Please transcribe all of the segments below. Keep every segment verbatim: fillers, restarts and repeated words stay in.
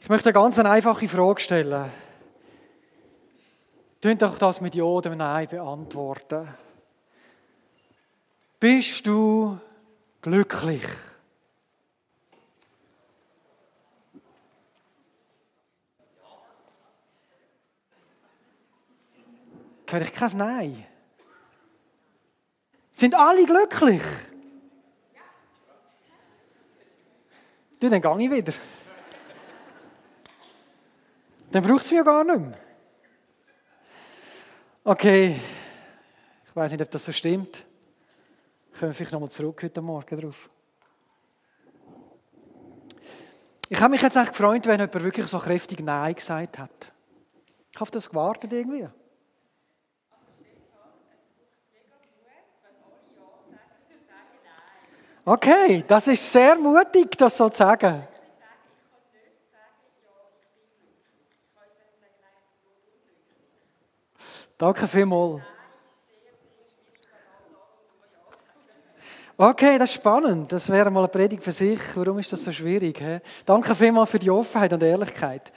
Ich möchte eine ganz einfache Frage stellen. Könnt doch das mit Ja oder Nein beantworten. Bist du glücklich? Höre ich kein Nein? Sind alle glücklich? Du, dann gehe ich wieder. Dann braucht es mich ja gar nicht mehr. Okay, ich weiss nicht, ob das so stimmt. Kommen wir vielleicht nochmal zurück heute Morgen drauf. Ich habe mich jetzt echt gefreut, wenn jemand wirklich so kräftig Nein gesagt hat. Ich habe das gewartet irgendwie. Okay, das ist sehr mutig, das so zu sagen. Danke vielmals. Okay, das ist spannend. Das wäre mal eine Predigt für sich. Warum ist das so schwierig? He? Danke vielmals für die Offenheit und Ehrlichkeit.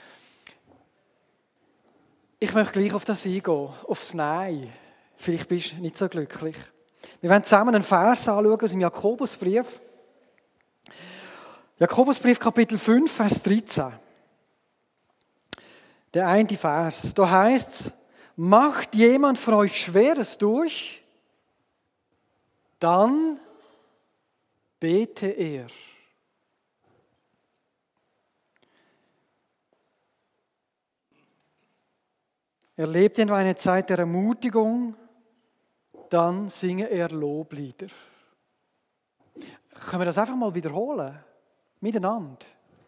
Ich möchte gleich auf das eingehen, aufs Nein. Vielleicht bist du nicht so glücklich. Wir werden zusammen einen Vers anschauen aus dem Jakobusbrief. Jakobusbrief Kapitel fünf, Vers dreizehn. Der eine Vers. Da heißt es, macht jemand von euch Schweres durch, dann bete er. Erlebt ihr eine Zeit der Ermutigung, dann singe er Loblieder. Können wir das einfach mal wiederholen? Miteinander.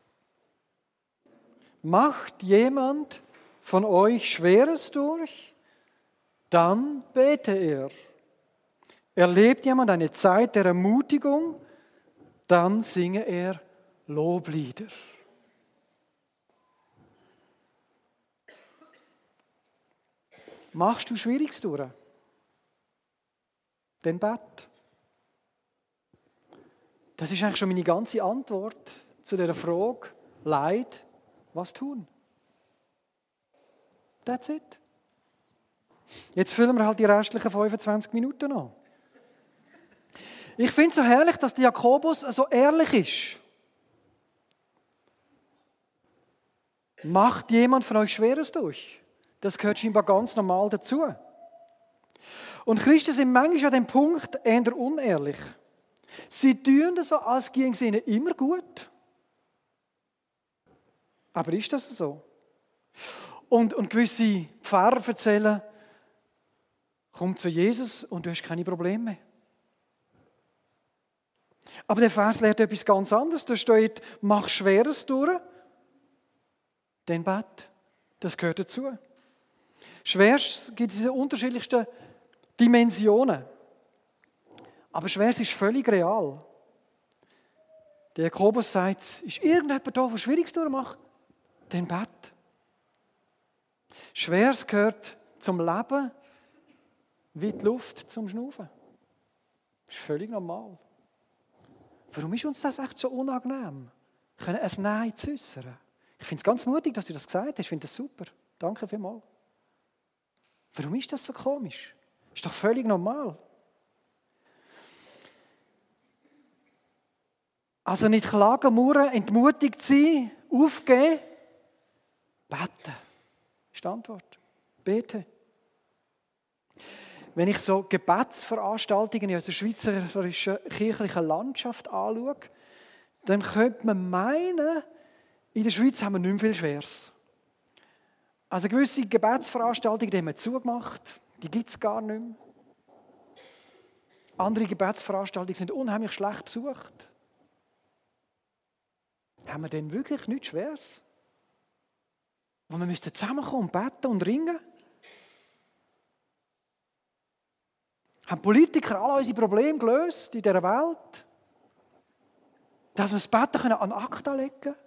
Macht jemand von euch Schweres durch, dann bete er. Erlebt jemand eine Zeit der Ermutigung, dann singe er Loblieder. Machst du Schwieriges durch? Dann bet. Das ist eigentlich schon meine ganze Antwort zu dieser Frage, Leid, was tun? That's it. Jetzt füllen wir halt die restlichen fünfundzwanzig Minuten an. Ich finde es so herrlich, dass der Jakobus so ehrlich ist. Macht jemand von euch Schweres durch? Das gehört scheinbar ganz normal dazu. Und Christen sind manchmal an dem Punkt eher unehrlich. Sie tun das so, als ginge es ihnen immer gut. Aber ist das so? Und, und gewisse Pfarrer erzählen, komm zu Jesus und du hast keine Probleme mehr. Aber der Vers lehrt etwas ganz anderes. Da steht, mach Schweres durch, dann bet. Das gehört dazu. Schweres gibt es in den unterschiedlichsten Dimensionen. Aber Schweres ist völlig real. Der Jakobus sagt, ist irgendjemand da, der Schwieriges durchmacht? Dann bet. Schweres gehört zum Leben wie die Luft zum Schnaufen. Das ist völlig normal. Warum ist uns das echt so unangenehm? Können ein Nein zu äußern? Ich finde es ganz mutig, dass du das gesagt hast. Ich finde das super. Danke vielmals. Warum ist das so komisch? Ist doch völlig normal. Also nicht klagen, murren, entmutigt sein, aufgeben, beten. Ist die Antwort. Bete. Wenn ich so Gebetsveranstaltungen aus der schweizerischen kirchlichen Landschaft anschaue, dann könnte man meinen, in der Schweiz haben wir nicht mehr viel Schweres. Also gewisse Gebetsveranstaltungen, die haben wir zugemacht, die gibt es gar nicht mehr. Andere Gebetsveranstaltungen sind unheimlich schlecht besucht. Haben wir denn wirklich nichts Schweres? Wo wir müssten zusammenkommen und beten und ringen? Haben Politiker alle unsere Probleme gelöst in dieser Welt? Dass wir das Beten an Akta legen können?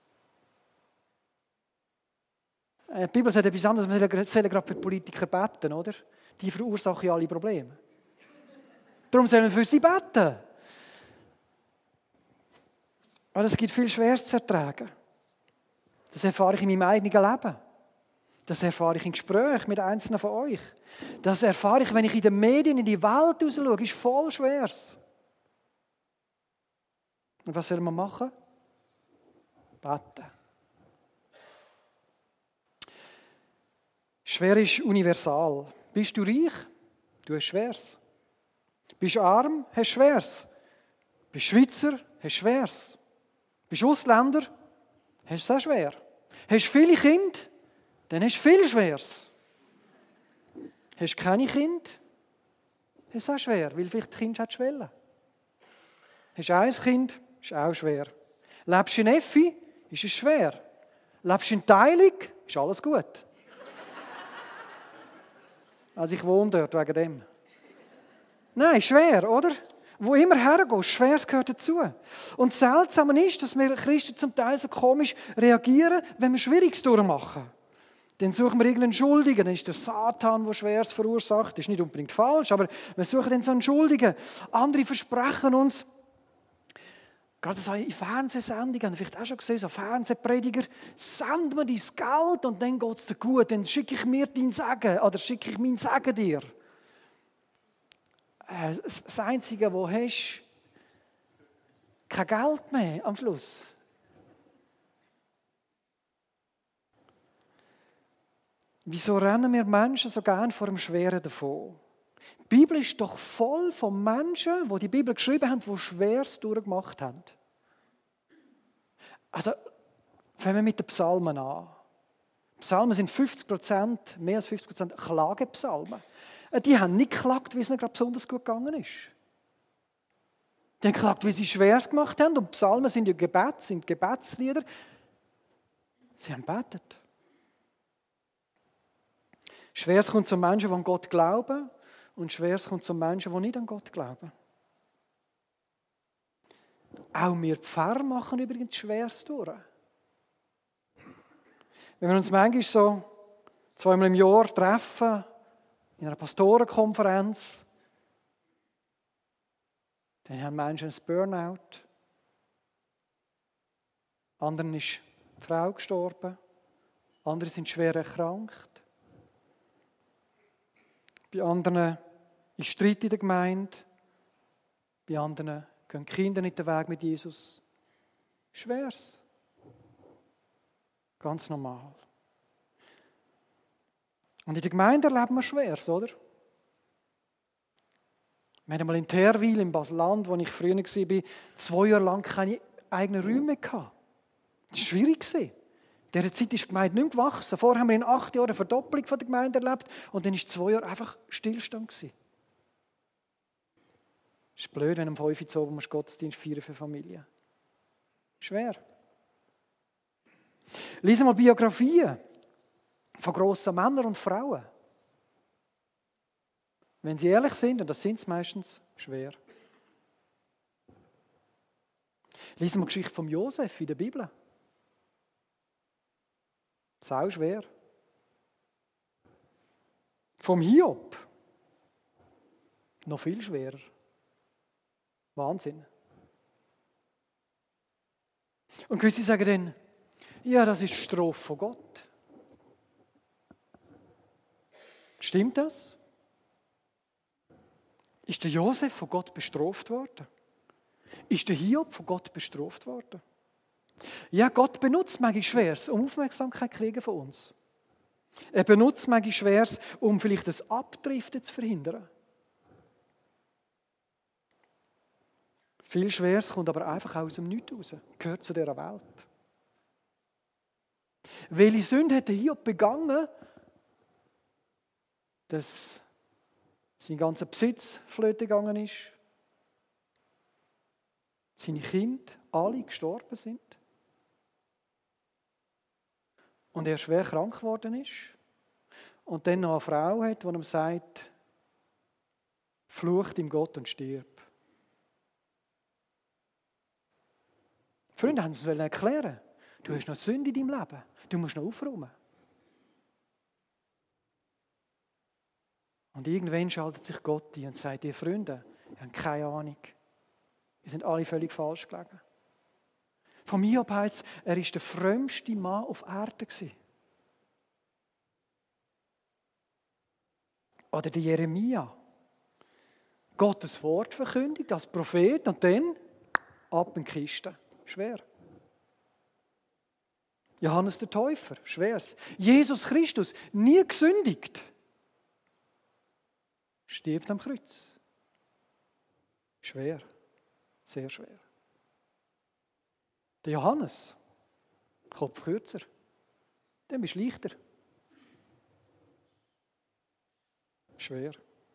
Die Bibel sagt etwas anderes, wir sollen gerade für die Politiker beten, oder? Die verursachen ja alle Probleme. Darum sollen wir für sie beten. Aber es gibt viel Schweres zu ertragen. Das erfahre ich in meinem eigenen Leben. Das erfahre ich in Gesprächen mit einzelnen von euch. Das erfahre ich, wenn ich in den Medien in die Welt raus schaue. Ist voll schweres. Und was soll man machen? Beten. Schwer ist universal. Bist du reich? Du hast Schweres. Bist du arm? Hast Schweres. Bist du Schweizer? Hast Schweres. Bist du Ausländer? Hast es auch schwer. Hast du viele Kinder? Dann hast du viel Schweres. Hast du keine Kinder? Hast du auch schwer, weil vielleicht das Kind hat Schwellen. Hast du ein Kind? Ist auch schwer. Lebst du in Effi? Ist es schwer. Lebst du in Teilung? Ist alles gut. Also ich wohne dort wegen dem. Nein, schwer, oder? Wo immer hergehst, Schweres gehört dazu. Und das Seltsame ist, dass wir Christen zum Teil so komisch reagieren, wenn wir Schwieriges durchmachen. Dann suchen wir irgendeinen Schuldigen. Dann ist der Satan, der Schweres verursacht. Das ist nicht unbedingt falsch, aber wir suchen dann so einen Schuldigen. Andere versprechen uns, gerade so in Fernsehsendungen, haben wir vielleicht auch schon gesehen, so Fernsehprediger, send mir dein Geld und dann geht es dir gut, dann schicke ich mir dein Segen oder schicke ich meinen Segen dir. Das Einzige, was du hast, kein Geld mehr am Schluss. Wieso rennen wir Menschen so gern vor dem Schweren davon? Die Bibel ist doch voll von Menschen, die die Bibel geschrieben haben, die Schweres durchgemacht haben. Also, fangen wir mit den Psalmen an. Psalmen sind fünfzig Prozent, mehr als fünfzig Prozent Klagepsalmen. Die haben nicht geklagt, wie es ihnen gerade besonders gut gegangen ist. Die haben geklagt, wie sie Schweres gemacht haben. Und Psalmen sind ja Gebet, sind Gebetslieder. Sie haben gebetet. Schweres kommt zu Menschen, die an Gott glauben. Und Schweres kommt zu Menschen, die nicht an Gott glauben. Auch wir Pfarrer machen übrigens Schweres durch. Wenn wir uns manchmal so zweimal im Jahr treffen, in einer Pastorenkonferenz, dann haben Menschen ein Burnout. Anderen ist die Frau gestorben. Andere sind schwer erkrankt. Bei anderen ist Streit in der Gemeinde. Bei anderen gehen die Kinder nicht den Weg mit Jesus. Schweres. Ganz normal. Und in der Gemeinde erleben wir Schweres, oder? Wir hatten mal in Terwil, im Baselland, wo ich früher war, zwei Jahre lang keine eigenen Räume gehabt. Das war schwierig. In dieser Zeit ist die Gemeinde nicht mehr gewachsen. Vorher haben wir in acht Jahren eine Verdopplung von der Gemeinde erlebt und dann war zwei Jahre einfach Stillstand. Es ist blöd, wenn du um fünf Uhr oben musst Gottesdienst feiern für Familie. Schwer. Lies mal Biografien von grossen Männern und Frauen. Wenn sie ehrlich sind, und das sind sie meistens, schwer. Lies mal die Geschichte von Josef in der Bibel. Das ist auch schwer. Vom Hiob. Noch viel schwerer. Wahnsinn. Und gewisse sagen dann, ja, das ist die Strafe von Gott. Stimmt das? Ist der Josef von Gott bestraft worden? Ist der Hiob von Gott bestraft worden? Ja, Gott benutzt manchmal Schweres, um Aufmerksamkeit zu kriegen von uns. Er benutzt manchmal Schweres, um vielleicht das Abdriften zu verhindern. Viel Schweres kommt aber einfach aus dem Nichts raus, gehört zu dieser Welt. Welche Sünde hat der Hiob begangen, dass sein ganzer Besitz flöten gegangen ist, seine Kinder alle gestorben sind und er schwer krank geworden ist und dann noch eine Frau hat, die ihm sagt, flucht ihm Gott und stirb. Freunde haben uns erklären, du hast noch Sünde in deinem Leben, du musst noch aufräumen. Und irgendwann schaltet sich Gott ein und sagt, ihr Freunde, ihr habt keine Ahnung. Ihr seid alle völlig falsch gelegen. Von Hiob heisst es, er war der frömmste Mann auf Erden. Oder der Jeremia. Gottes Wort verkündigt als Prophet und dann ab in die Kiste. Schwer. Johannes der Täufer, schweres. Jesus Christus, nie gesündigt, stirbt am Kreuz. Schwer, sehr schwer. Der Johannes, Kopf kürzer, dann bist du leichter. Schwer.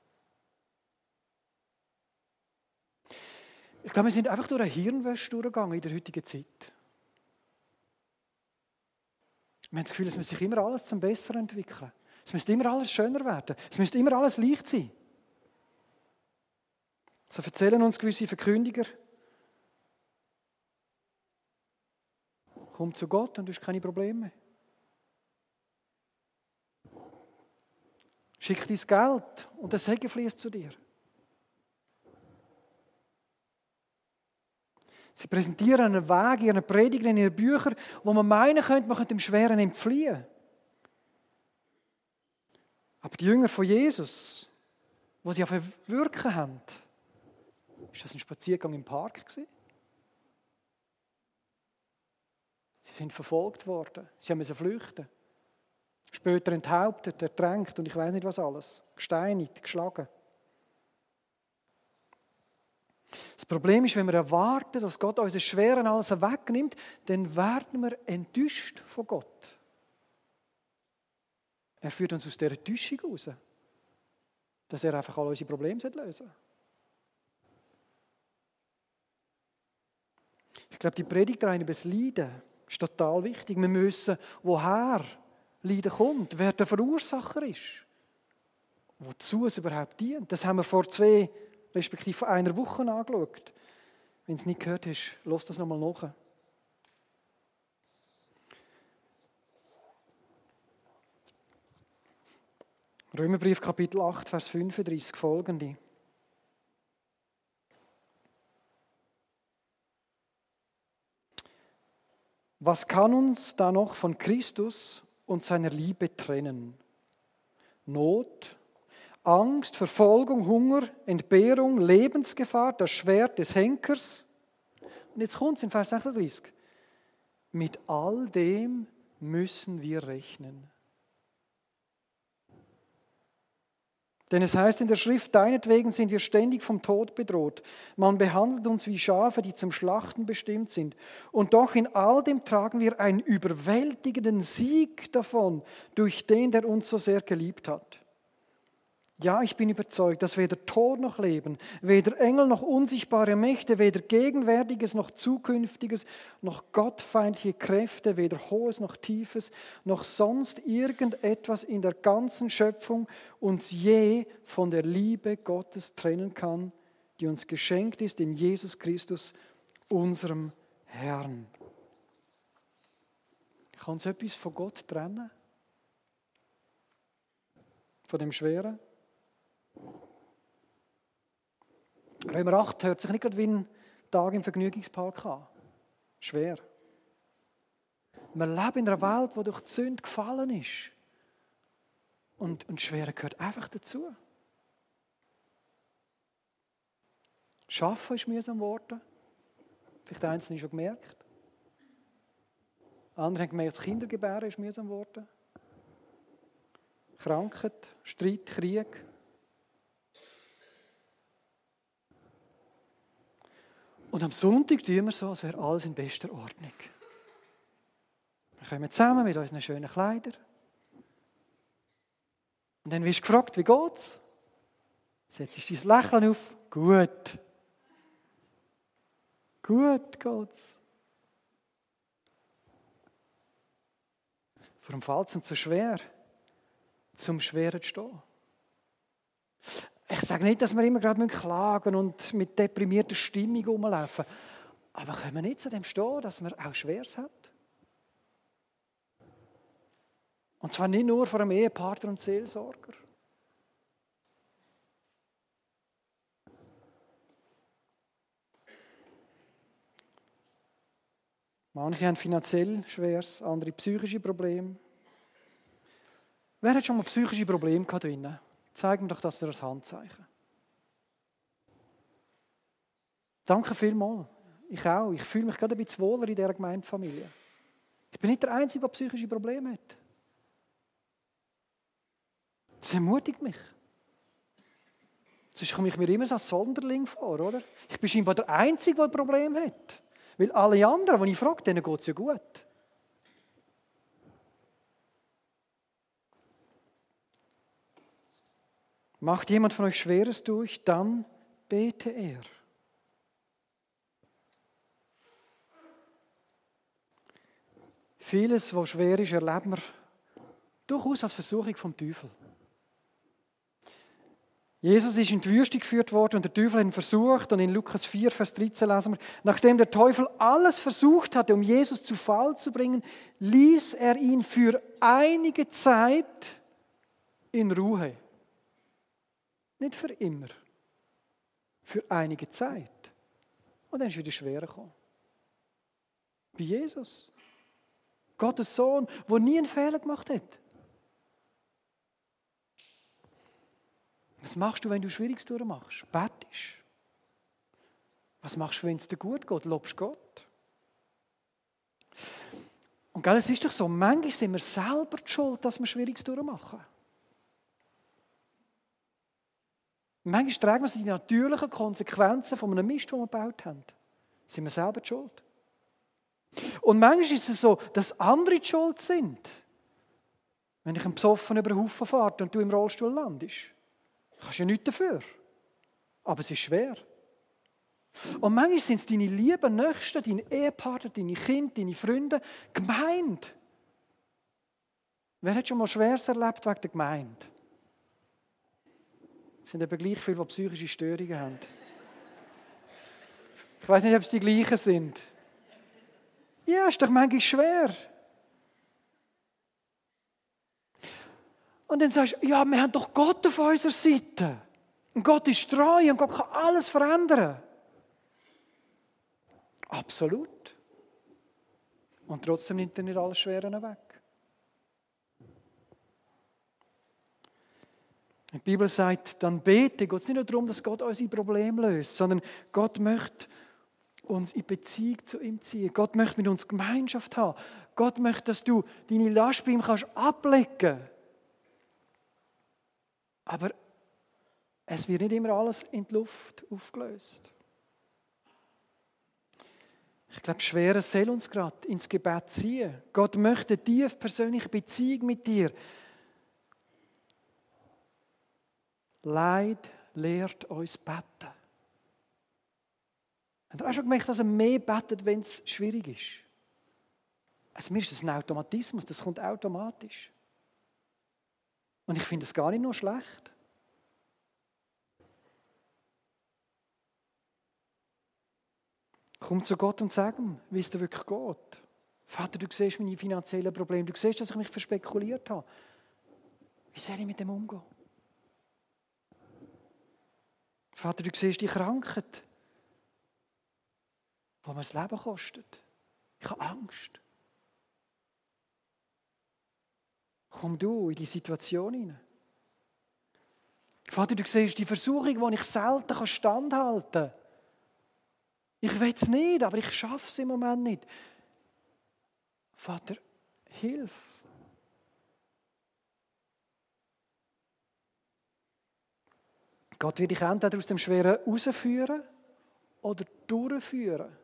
Ich glaube, wir sind einfach durch eine Hirnwäsche durchgegangen in der heutigen Zeit. Wir haben das Gefühl, es müsste sich immer alles zum Besseren entwickeln. Es müsste immer alles schöner werden. Es müsste immer alles leicht sein. So erzählen uns gewisse Verkündiger, komm zu Gott und du hast keine Probleme. Schick dein Geld und der Segen fließt zu dir. Sie präsentieren einen Weg in ihren Predigten, in ihren Büchern, wo man meinen könnte, man könnte dem Schweren entfliehen. Aber die Jünger von Jesus, die sie auf wirken haben, ist das ein Spaziergang im Park gewesen? Sie sind verfolgt worden, sie mussten flüchten. Später enthauptet, ertränkt und ich weiß nicht was alles. Gesteinigt, geschlagen. Das Problem ist, wenn wir erwarten, dass Gott unsere Schweren alles wegnimmt, dann werden wir enttäuscht von Gott. Er führt uns aus dieser Enttäuschung raus, dass er einfach all unsere Probleme lösen soll. Ich glaube, die Predigt rein über das Leiden ist total wichtig. Wir müssen, woher Leiden kommt, wer der Verursacher ist, wozu es überhaupt dient. Das haben wir vor zwei, respektive vor einer Woche angeschaut. Wenn du es nicht gehört hast, lass das nochmal nach. Römerbrief Kapitel acht, Vers fünfunddreißig folgende. Was kann uns da noch von Christus und seiner Liebe trennen? Not, Angst, Verfolgung, Hunger, Entbehrung, Lebensgefahr, das Schwert des Henkers. Und jetzt kommt es in Vers sechsunddreißig. Mit all dem müssen wir rechnen. Denn es heißt in der Schrift, deinetwegen sind wir ständig vom Tod bedroht. Man behandelt uns wie Schafe, die zum Schlachten bestimmt sind. Und doch in all dem tragen wir einen überwältigenden Sieg davon, durch den, der uns so sehr geliebt hat. Ja, ich bin überzeugt, dass weder Tod noch Leben, weder Engel noch unsichtbare Mächte, weder Gegenwärtiges noch Zukünftiges, noch gottfeindliche Kräfte, weder Hohes noch Tiefes, noch sonst irgendetwas in der ganzen Schöpfung uns je von der Liebe Gottes trennen kann, die uns geschenkt ist in Jesus Christus, unserem Herrn. Kann uns etwas von Gott trennen? Von dem Schweren? Römer acht hört sich nicht gerade wie ein Tag im Vergnügungspark an. Schwer. Wir leben in einer Welt, die durch die Sünde gefallen ist. Und, und Schwere gehört einfach dazu. Schaffen ist mühsam geworden. Vielleicht einzelne schon gemerkt. Andere haben gemerkt, das Kindergebären ist mühsam geworden. Krankheit, Streit, Krieg. Und am Sonntag tun wir so, als wäre alles in bester Ordnung. Wir kommen zusammen mit unseren schönen Kleidern. Und dann wirst du gefragt, wie geht's? Setzt dein Lächeln auf. Gut. Gut geht's. Warum fällt es uns so schwer, zum Schweren zu stehen? Ich sage nicht, dass wir immer gerade klagen und mit deprimierter Stimmung rumlaufen. Aber können wir nicht zu dem stehen, dass wir auch Schweres haben? Und zwar nicht nur vor einem Ehepartner und Seelsorger. Manche haben finanziell Schweres, andere psychische Probleme. Wer hat schon mal psychische Probleme gehabt drinnen? Zeig mir doch das durch das Handzeichen. Danke vielmals. Ich auch. Ich fühle mich gerade ein bisschen wohler in dieser Gemeindefamilie. Ich bin nicht der Einzige, der psychische Probleme hat. Das ermutigt mich. Sonst komme ich mir immer so als Sonderling vor, oder? Ich bin scheinbar der Einzige, der ein Problem hat. Weil alle anderen, die ich frage, denen geht es ja gut. Macht jemand von euch Schweres durch, dann bete er. Vieles, was schwer ist, erleben wir durchaus als Versuchung vom Teufel. Jesus ist in die Wüste geführt worden und der Teufel hat ihn versucht. Und in Lukas vier, Vers dreizehn lesen wir, nachdem der Teufel alles versucht hatte, um Jesus zu Fall zu bringen, ließ er ihn für einige Zeit in Ruhe. Nicht für immer. Für einige Zeit. Und dann ist es wieder schwerer gekommen. Bei Jesus. Gottes Sohn, der nie einen Fehler gemacht hat. Was machst du, wenn du Schwieriges durchmachst? Betest. Was machst du, wenn es dir gut geht? Lobst Gott. Und gell, es ist doch so, manchmal sind wir selber die Schuld, dass wir Schwieriges durchmachen. Manchmal tragen wir die natürlichen Konsequenzen von einem Mist, den wir gebaut haben. Sind wir selber die Schuld. Und manchmal ist es so, dass andere die Schuld sind. Wenn ich einen Besoffen über den Haufen fahre und du im Rollstuhl landest. Kannst du ja nichts dafür. Aber es ist schwer. Und manchmal sind es deine lieben Nächsten, deine Ehepartner, deine Kinder, deine Freunde, Gemeinde. Wer hat schon mal Schweres erlebt wegen der Gemeinde? Es sind eben gleich viele, die psychische Störungen haben. Ich weiß nicht, ob es die gleichen sind. Ja, ist doch manchmal schwer. Und dann sagst du, ja, wir haben doch Gott auf unserer Seite. Und Gott ist treu und Gott kann alles verändern. Absolut. Und trotzdem nimmt er nicht alles Schwere weg. Die Bibel sagt, dann bete. Geht es nicht nur darum, dass Gott unsere Probleme löst, sondern Gott möchte uns in Beziehung zu ihm ziehen. Gott möchte mit uns Gemeinschaft haben. Gott möchte, dass du deine Last bei ihm kannst ablegen kannst. Aber es wird nicht immer alles in die Luft aufgelöst. Ich glaube, Schweres soll uns gerade ins Gebet ziehen. Gott möchte eine tiefe persönliche Beziehung mit dir. Leid lehrt uns beten. Habt ihr auch schon gemerkt, dass er mehr betet, wenn es schwierig ist? Also mir ist das ein Automatismus, das kommt automatisch. Und ich finde es gar nicht nur schlecht. Komm zu Gott und sag ihm, wie es dir wirklich geht. Vater, du siehst meine finanziellen Probleme, du siehst, dass ich mich verspekuliert habe. Wie soll ich mit dem umgehen? Vater, du siehst die Krankheit, die mir das Leben kostet. Ich habe Angst. Komm du in die Situation hinein. Vater, du siehst die Versuchung, die ich selten standhalten kann. Ich will es nicht, aber ich schaffe es im Moment nicht. Vater, hilf. Gott wird dich entweder aus dem Schweren rausführen oder durchführen.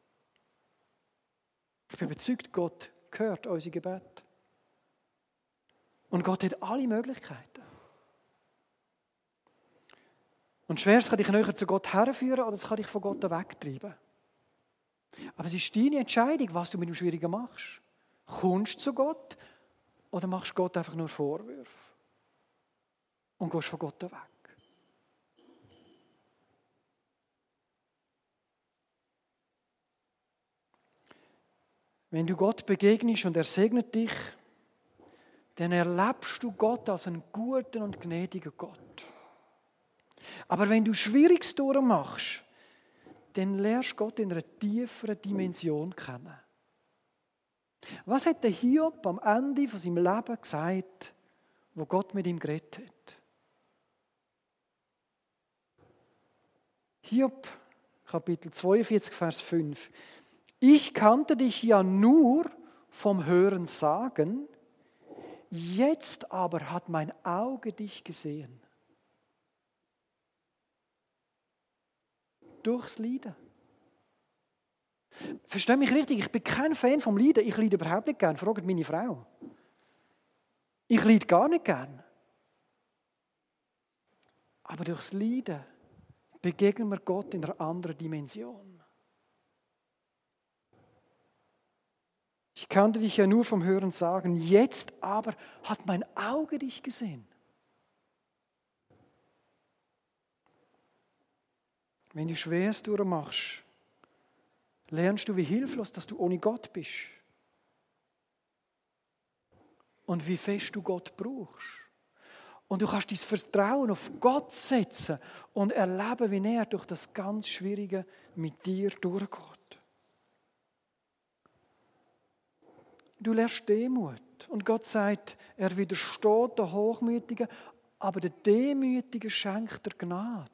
Ich bin überzeugt, Gott hört unsere Gebete. Und Gott hat alle Möglichkeiten. Und Schweres kann dich näher zu Gott herführen oder es kann dich von Gott wegtreiben. Aber es ist deine Entscheidung, was du mit dem Schwierigen machst. Kommst du zu Gott oder machst Gott einfach nur Vorwürfe und gehst von Gott weg? Wenn du Gott begegnest und er segnet dich, dann erlebst du Gott als einen guten und gnädigen Gott. Aber wenn du Schwieriges durchmachst, dann lernst du Gott in einer tieferen Dimension kennen. Was hat der Hiob am Ende von seinem Leben gesagt, wo Gott mit ihm geredet hat? Hiob, Kapitel zweiundvierzig, Vers fünf. Ich kannte dich ja nur vom Hören sagen, jetzt aber hat mein Auge dich gesehen. Durchs Leiden. Versteh mich richtig, ich bin kein Fan vom Leiden. Ich leide überhaupt nicht gern. Fragt meine Frau. Ich leide gar nicht gern. Aber durchs Leiden begegnen wir Gott in einer anderen Dimension. Ich kannte dich ja nur vom Hören sagen, jetzt aber hat mein Auge dich gesehen. Wenn du Schweres durchmachst, lernst du, wie hilflos, dass du ohne Gott bist. Und wie fest du Gott brauchst. Und du kannst dein Vertrauen auf Gott setzen und erleben, wie er durch das ganz Schwierige mit dir durchgeht. Du lernst Demut. Und Gott sagt, er widersteht den Hochmütigen, aber der Demütigen schenkt er Gnade.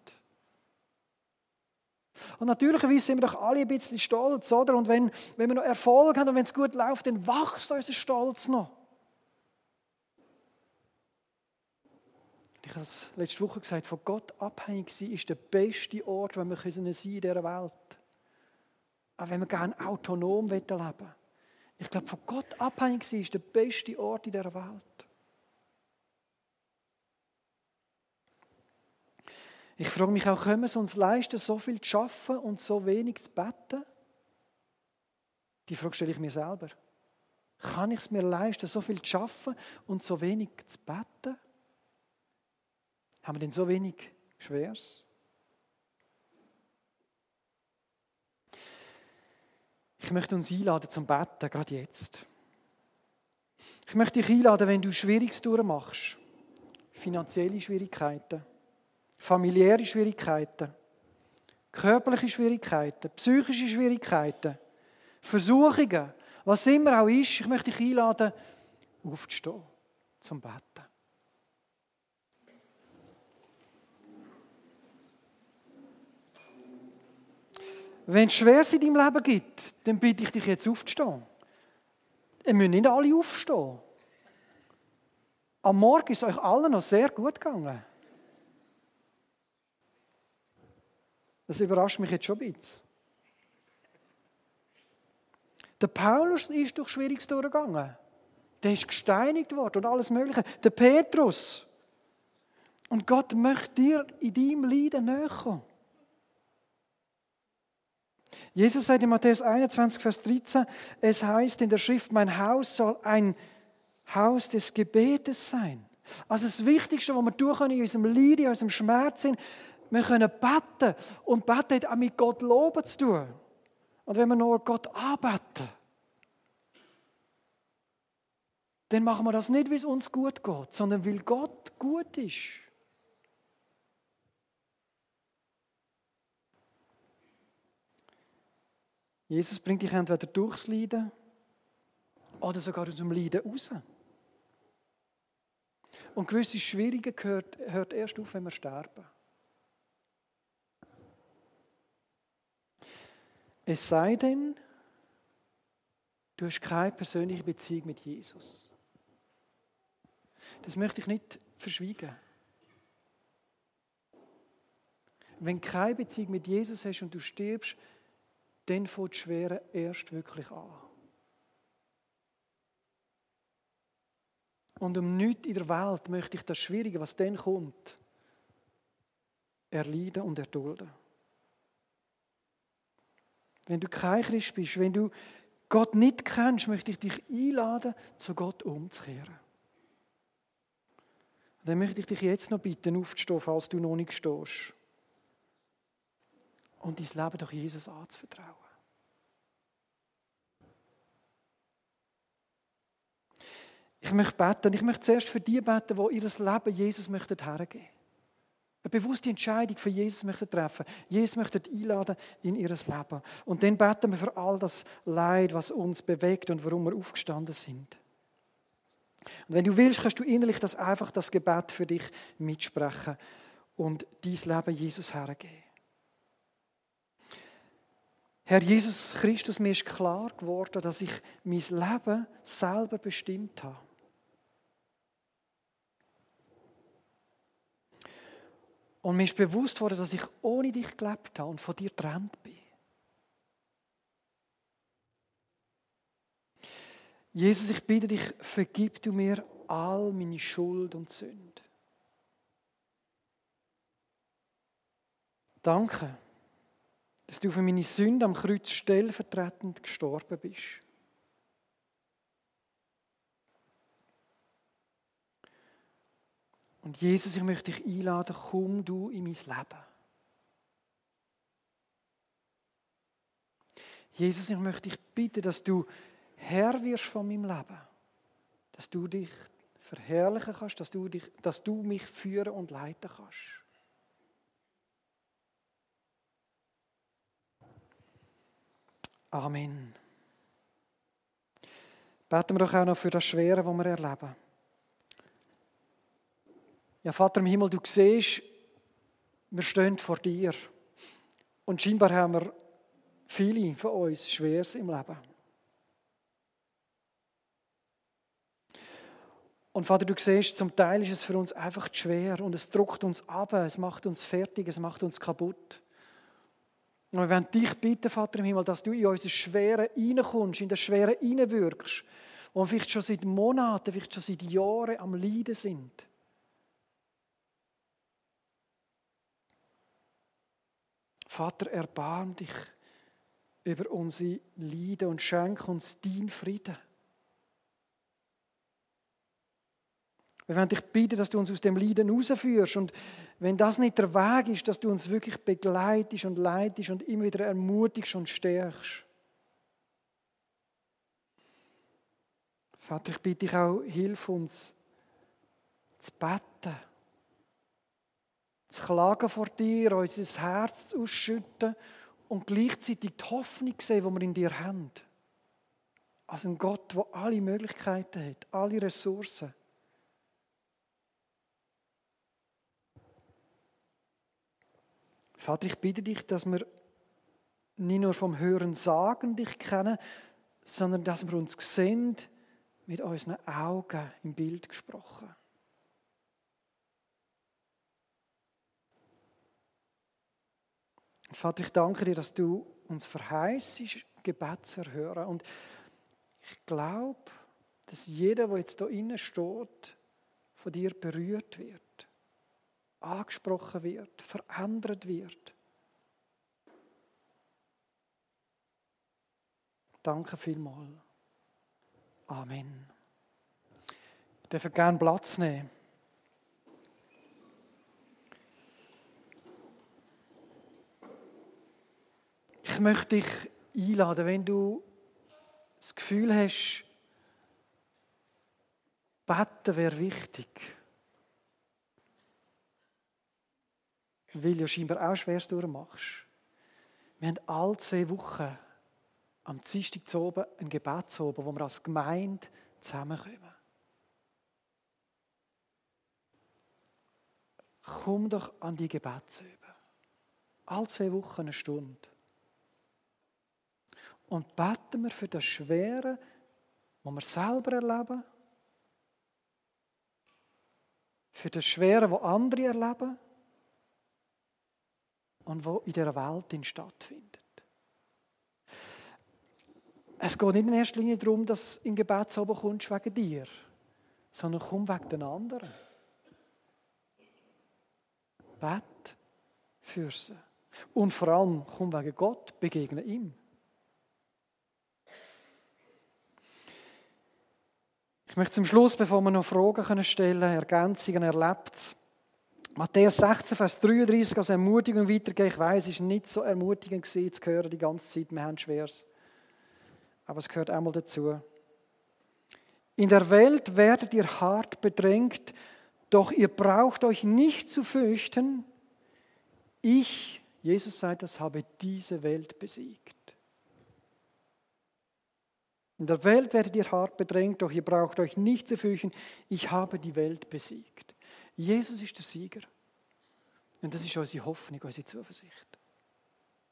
Und natürlicherweise sind wir doch alle ein bisschen stolz, oder? Und wenn, wenn wir noch Erfolg haben und wenn es gut läuft, dann wächst unser Stolz noch. Ich habe es letzte Woche gesagt, von Gott abhängig sein ist der beste Ort, wo wir sein können in dieser Welt. Auch wenn wir gerne autonom leben wollen. Ich glaube, von Gott abhängig sein ist der beste Ort in dieser Welt. Ich frage mich auch, können wir es uns leisten, so viel zu arbeiten und so wenig zu beten? Die Frage stelle ich mir selber. Kann ich es mir leisten, so viel zu arbeiten und so wenig zu beten? Haben wir denn so wenig Schweres? Ich möchte uns einladen zum Beten, gerade jetzt. Ich möchte dich einladen, wenn du Schwieriges durchmachst, finanzielle Schwierigkeiten, familiäre Schwierigkeiten, körperliche Schwierigkeiten, psychische Schwierigkeiten, Versuchungen, was immer auch ist, ich möchte dich einladen, aufzustehen zum Beten. Wenn es Schweres in deinem Leben gibt, dann bitte ich dich jetzt aufzustehen. Ihr müsst nicht alle aufstehen. Am Morgen ist es euch allen noch sehr gut gegangen. Das überrascht mich jetzt schon ein bisschen. Der Paulus ist durch Schwieriges durchgegangen. Der ist gesteinigt worden und alles Mögliche. Der Petrus. Und Gott möchte dir in deinem Leiden näher kommen. Jesus sagt in Matthäus einundzwanzig, Vers dreizehn, es heißt in der Schrift, mein Haus soll ein Haus des Gebetes sein. Also das Wichtigste, was wir tun können in unserem Leiden, in unserem Schmerz sind, wir können beten. Und beten hat auch mit Gott loben zu tun. Und wenn wir nur Gott anbeten, dann machen wir das nicht, weil es uns gut geht, sondern weil Gott gut ist. Jesus bringt dich entweder durchs Leiden oder sogar aus dem Leiden raus. Und gewisse Schwierigkeiten hört, hört erst auf, wenn wir sterben. Es sei denn, du hast keine persönliche Beziehung mit Jesus. Das möchte ich nicht verschweigen. Wenn du keine Beziehung mit Jesus hast und du stirbst, dann fängt das Schwere erst wirklich an. Und um nichts in der Welt möchte ich das Schwierige, was dann kommt, erleiden und erdulden. Wenn du kein Christ bist, wenn du Gott nicht kennst, möchte ich dich einladen, zu Gott umzukehren. Und dann möchte ich dich jetzt noch bitten, aufzustehen, falls du noch nicht stehst. Und dein Leben durch Jesus anzuvertrauen. Ich möchte beten. Ich möchte zuerst für die beten, die ihr Leben Jesus möchten hergeben. eine bewusste Entscheidung für Jesus möchten treffen. Jesus möchte einladen in ihr Leben. Und dann beten wir für all das Leid, was uns bewegt und warum wir aufgestanden sind. Und wenn du willst, kannst du innerlich das einfach das Gebet für dich mitsprechen und dein Leben Jesus hergeben. Herr Jesus Christus, mir ist klar geworden, dass ich mein Leben selber bestimmt habe. Und mir ist bewusst worden, dass ich ohne dich gelebt habe und von dir getrennt bin. Jesus, ich bitte dich, vergib du mir all meine Schuld und Sünde. Danke, dass du für meine Sünde am Kreuz stellvertretend gestorben bist. Und Jesus, ich möchte dich einladen, komm du in mein Leben. Jesus, ich möchte dich bitten, dass du Herr wirst von meinem Leben. Dass du dich verherrlichen kannst, dass du, dich, dass du mich führen und leiten kannst. Amen. Beten wir doch auch noch für das Schwere, das wir erleben. Ja, Vater im Himmel, du siehst, wir stehen vor dir. Und scheinbar haben wir viele von uns Schweres im Leben. Und Vater, du siehst, zum Teil ist es für uns einfach schwer und es drückt uns ab, es macht uns fertig, es macht uns kaputt. Und wir wollen dich bitten, Vater im Himmel, dass du in unser Schwere reinkommst, in das Schwere reinwirkst, wo wir vielleicht schon seit Monaten, vielleicht schon seit Jahren am Leiden sind. Vater, erbarm dich über unsere Leiden und schenk uns deinen Frieden. Wir wollen dich bitten, dass du uns aus dem Leiden rausführst. Und wenn das nicht der Weg ist, dass du uns wirklich begleitest und leitest und immer wieder ermutigst und stärkst. Vater, ich bitte dich auch, hilf uns zu beten, zu klagen vor dir, unser Herz ausschütten und gleichzeitig die Hoffnung sehen, die wir in dir haben. Als ein Gott, der alle Möglichkeiten hat, alle Ressourcen. Vater, ich bitte dich, dass wir nicht nur vom Hören sagen dich kennen, sondern dass wir uns sehen, mit unseren Augen im Bild gesprochen. Vater, ich danke dir, dass du uns verheißest, Gebet zu erhören. Und ich glaube, dass jeder, der jetzt hier innen steht, von dir berührt wird. Angesprochen wird, verändert wird. Danke vielmals. Amen. Ich darf gerne Platz nehmen. Ich möchte dich einladen, wenn du das Gefühl hast, beten wäre wichtig. Weil du ja scheinbar auch Schweres durchmachst. Wir haben alle zwei Wochen am Dienstag zu oben ein Gebetsoben, wo wir als Gemeinde zusammenkommen. Komm doch an die Gebetsüben. Alle zwei Wochen eine Stunde. Und beten wir für das Schwere, was wir selber erleben. Für das Schwere, was andere erleben. Und wo in dieser Welt stattfindet. Es geht nicht in erster Linie darum, dass du in Gebetsoben kommst wegen dir, sondern komm wegen den anderen. Bet für sie. Und vor allem komm wegen Gott, begegne ihm. Ich möchte zum Schluss, bevor wir noch Fragen stellen können, Ergänzungen erlebt. Matthäus sechzehn, Vers dreiunddreißig als Ermutigung weitergehen. Ich weiss, es war nicht so ermutigend gewesen, zu hören die ganze Zeit, wir haben Schweres. Aber es gehört einmal dazu. In der Welt werdet ihr hart bedrängt, doch ihr braucht euch nicht zu fürchten, Ich, Jesus sagt das, habe diese Welt besiegt. In der Welt werdet ihr hart bedrängt, doch ihr braucht euch nicht zu fürchten. Ich habe die Welt besiegt. Jesus ist der Sieger. Und das ist unsere Hoffnung, unsere Zuversicht.